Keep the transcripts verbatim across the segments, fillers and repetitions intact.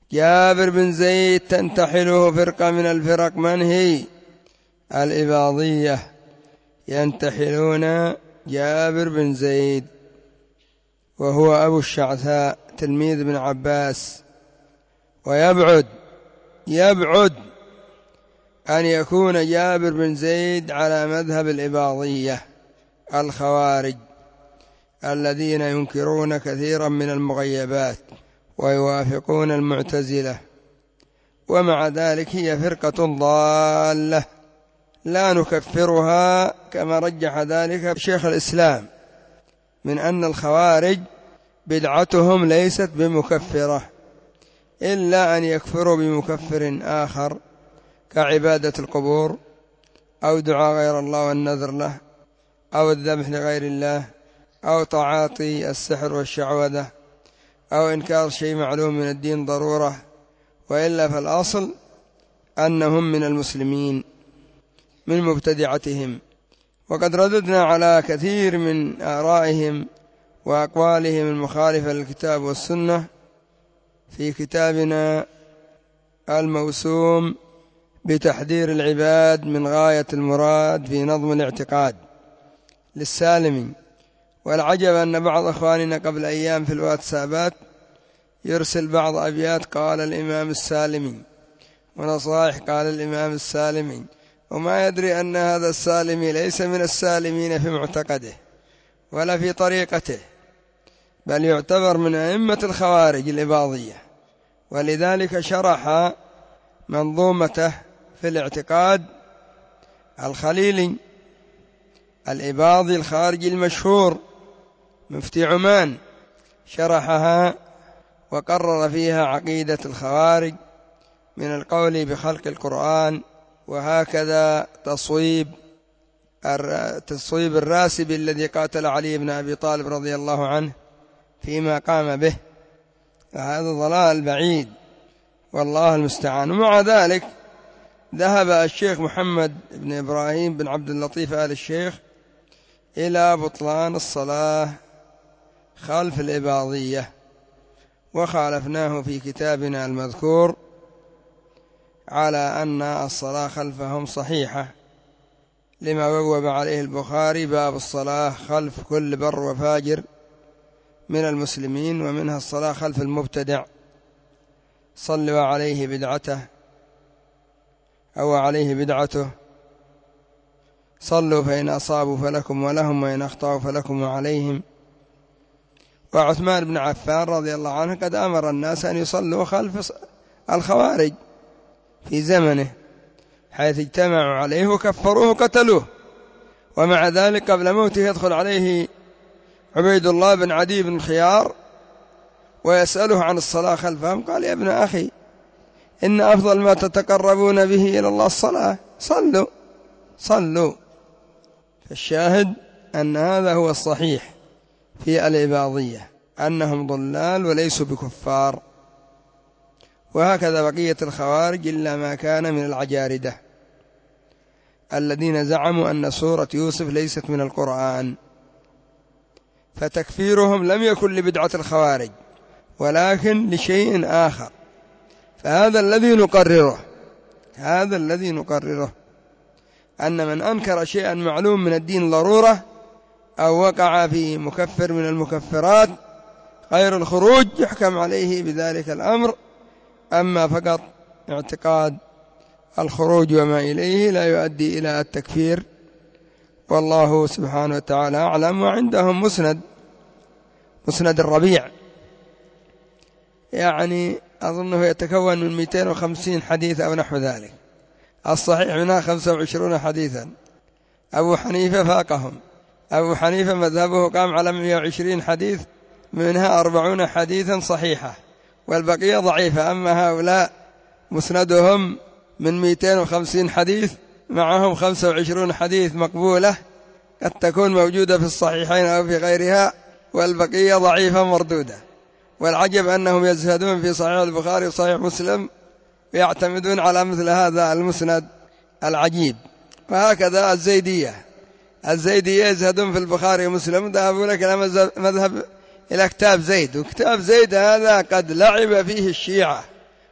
جابر بن زيد تنتحله فرقة من الفرق، من هي؟ الإباضية، ينتحلون جابر بن زيد وهو أبو الشعثاء تلميذ ابن عباس. ويبعد يبعد أن يكون جابر بن زيد على مذهب الإباضية الخوارج الذين ينكرون كثيرا من المغيبات ويوافقون المعتزلة، ومع ذلك هي فرقة ضالة لا نكفرها كما رجح ذلك شيخ الإسلام من أن الخوارج بدعتهم ليست بمكفرة إلا أن يكفروا بمكفر آخر كعبادة القبور أو دعاء غير الله والنذر له أو الذبح لغير الله أو تعاطي السحر والشعوذة أو إنكار شيء معلوم من الدين ضرورة، وإلا فالأصل أنهم من المسلمين من مبتدعتهم. وقد رددنا على كثير من آرائهم وأقوالهم المخالفة للكتاب والسنة في كتابنا الموسوم بتحذير العباد من غاية المراد في نظم الاعتقاد للسالمي. والعجب أن بعض أخواننا قبل أيام في الواتسابات يرسل بعض أبيات قال الإمام السالمي ونصائح قال الإمام السالمي، وما يدري أن هذا السالمي ليس من السالمين في معتقده ولا في طريقته، بل يعتبر من أئمة الخوارج الإباضية. ولذلك شرح منظومته في الاعتقاد الخليلي الإباضي الخارجي المشهور مفتي عمان، شرحها وقرر فيها عقيدة الخوارج من القول بخلق القرآن، وهكذا تصويب تصويب الراسبي الذي قاتل علي بن أبي طالب رضي الله عنه فيما قام به، فهذا ضلال بعيد والله المستعان. ومع ذلك ذهب الشيخ محمد بن إبراهيم بن عبد اللطيف آل الشيخ إلى بطلان الصلاة خلف الإباضية، وخالفناه في كتابنا المذكور على أن الصلاة خلفهم صحيحة لما بوب عليه البخاري باب الصلاة خلف كل بر وفاجر من المسلمين، ومنها الصلاة خلف المبتدع صلوا عليه بدعته أو عليه بدعته، صلوا فإن أصابوا فلكم ولهم وإن أخطأوا فلكم وعليهم. وعثمان بن عفان رضي الله عنه قد أمر الناس أن يصلوا خلف الخوارج في زمنه حيث اجتمعوا عليه وكفروه وقتلوه، ومع ذلك قبل موته يدخل عليه عبيد الله بن عدي بن الخيار ويسأله عن الصلاة خلفهم، قال يا ابن أخي إن أفضل ما تتقربون به إلى الله الصلاة، صلوا صلوا. فالشاهد أن هذا هو الصحيح في الإباضية أنهم ضلال وليسوا بكفار، وهكذا بقية الخوارج إلا ما كان من العجاردة الذين زعموا أن سورة يوسف ليست من القرآن، فتكفيرهم لم يكن لبدعة الخوارج ولكن لشيء آخر. فهذا الذي نقرره هذا الذي نقرره أن من أنكر شيئا معلوم من الدين ضرورة أو وقع في مكفر من المكفرات غير الخروج يحكم عليه بذلك الأمر، أما فقط اعتقاد الخروج وما إليه لا يؤدي إلى التكفير، والله سبحانه وتعالى أعلم. وعندهم مسند مسند الربيع، يعني أظنه يتكون من مئتين وخمسين حديث أو نحو ذلك، الصحيح منها خمسة وعشرين حديثا، أبو حنيفة فاقهم، أبو حنيفة مذهبه قام على مئة وعشرين حديث، منها أربعون حديثا صحيحة والبقية ضعيفة. أما هؤلاء مسندهم من مئتين وخمسين حديث معهم خمسة وعشرين حديث مقبولة قد تكون موجودة في الصحيحين أو في غيرها، والبقية ضعيفة مردودة. والعجب أنهم يزهدون في صحيح البخاري وصحيح مسلم ويعتمدون على مثل هذا المسند العجيب. وهكذا الزيدية الزيدية يزهدون في البخاري ومسلم، ذهبوا لك إلى مذهب إلى كتاب زيد، وكتاب زيد هذا قد لعب فيه الشيعة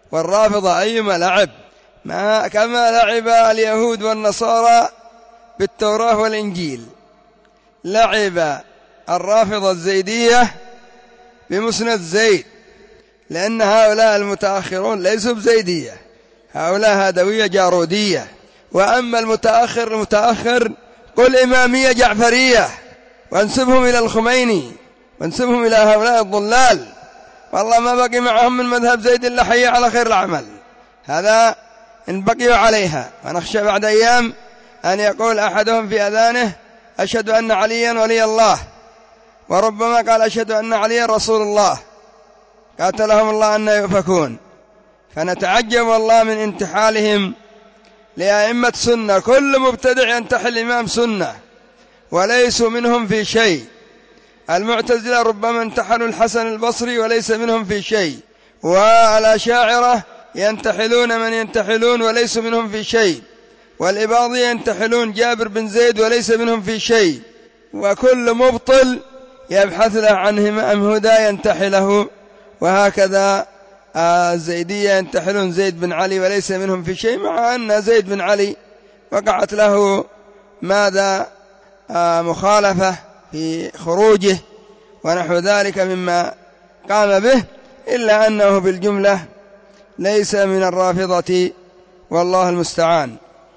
والرافضة أيما لعب، ما كما لعب اليهود والنصارى بالتوراة والإنجيل، لعب الرافضة الزيدية بمسند زيد، لأن هؤلاء المتأخرون ليسوا بزيدية، هؤلاء هدوية جارودية. وأما المتأخر المتأخر قل إمامية جعفرية، وانسبهم إلى الخميني وانسبهم إلى هؤلاء الضلال، والله ما بقي معهم من مذهب زيد إلا حي على خير العمل. هذا إن بقيوا عليها، ونخشى بعد أيام أن يقول أحدهم في أذانه أشهد أن عليا ولي الله، وربما قال أشهد أن عليا رسول الله، قاتلهم الله أن يؤفكون. فنتعجب والله من انتحالهم لأئمة سنة، كل مبتدع ينتحل إمام سنة وليسوا منهم في شيء. المعتزلة ربما انتحلوا الحسن البصري وليس منهم في شيء، والأشاعرة ينتحلون من ينتحلون وليسوا منهم في شيء، والإباضية ينتحلون جابر بن زيد وليس منهم في شيء، وكل مبطل يبحث له عن همام هدى ينتحله. وهكذا الزيدية ينتحلون زيد بن علي وليس منهم في شيء، مع أن زيد بن علي وقعت له ماذا مخالفة في خروجه ونحو ذلك مما قام به، إلا أنه بالجملة ليس من الرافضة، والله المستعان.